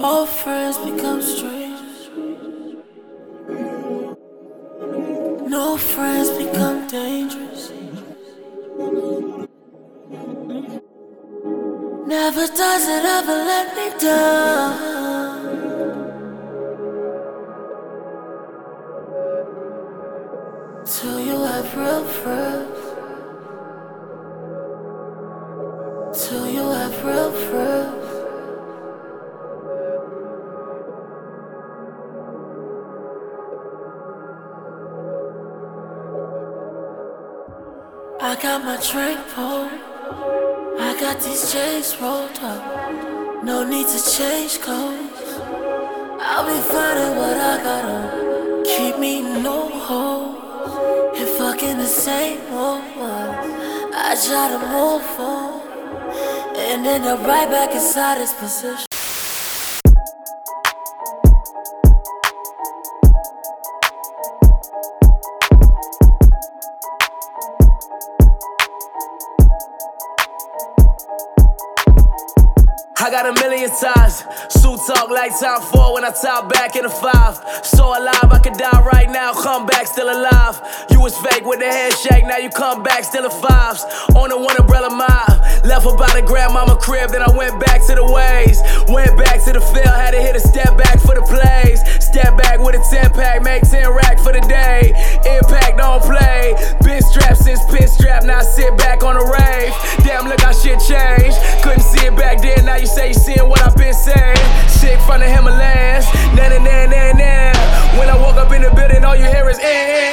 Old friends become strangers. No friends become dangerous. Never does it ever let me down. Till you have real friends. Till you have real friends. I got my drink pulled. I got these chains rolled up. No need to change clothes. I'll be fine in what I got on. Keep me no hoes. And fucking the same old ones. I try to move on and end up right back inside this position. I got a million ties. Suit talk like time 4 when I top back in a 5. So alive, I could die right now, come back still alive. You was fake with the handshake, now you come back still in 5s. On the one umbrella mob. Left about a grandmama crib, then I went back to the ways. Went back to the field, had to hit a step back for the plays. Step back with a 10-pack, make 10 rack for the day. Impact, don't play. Been strapped since pin strap, now I sit back on the rave. Damn, look how shit changed. Couldn't see it back then, now you say you seeing what I've been saying. Shit from the Himalayas. Nah, nah, nah, nah, nah. When I woke up in the building, all you hear is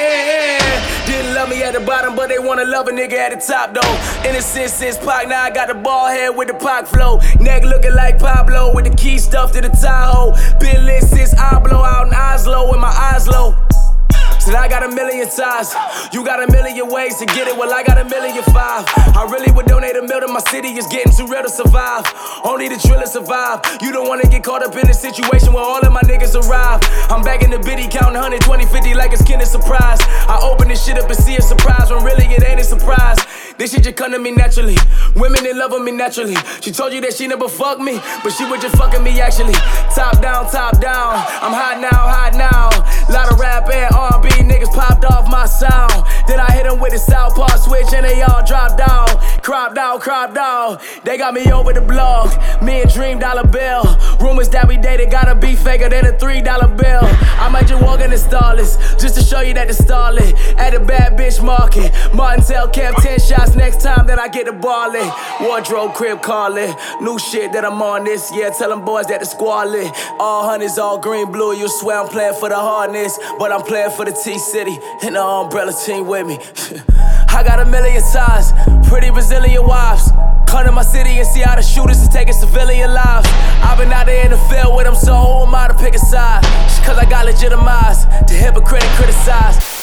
Didn't love me at the bottom, but they wanna love a nigga at the top though. Innocent since Pac, now I got the ball head with the Pac flow. Neck looking like Pablo with the key stuffed to the Tahoe. Been lit since I blow out in Oslo with my eyes low. Said I got a million ties, you got a million ways to get it, well I got a million 5. I really would donate $1 million, my city is getting too real to survive. Only the driller survive, you don't wanna get caught up in a situation where all of my niggas arrive. I'm back in the biddy counting 120, 50 like it's Kinder Surprise. I open this shit up and see a surprise when really it ain't a surprise. This shit just come to me naturally, women in love with me naturally. She told you that she never fucked me, but she was just fucking me actually. Top down, I'm hot now. Lot of rap and R&B niggas popped off my sound. Then I hit them with the southpaw switch and they all dropped down. Cropped out. They got me over the blog. Me and Dream Dollar Bill. Rumors that we dated gotta be faker than a $3 bill. I might just walk in the starless just to show you that the starlet at a bad bitch market. Martin tell Kev 10 shots next time that I get the ballin'. Wardrobe crib callin'. New shit that I'm on this. Yeah, tell them boys that the squad lit. All honeys, all green, blue. You swear I'm playing for the hardness, but I'm playing for the T-City and the umbrella team with me. I got a million ties, pretty Brazilian wives. Come to my city and see how the shooters is taking civilian lives. I've been out there in the field with them, so who am I to pick a side? Just cause I got legitimized, the hypocrite criticize.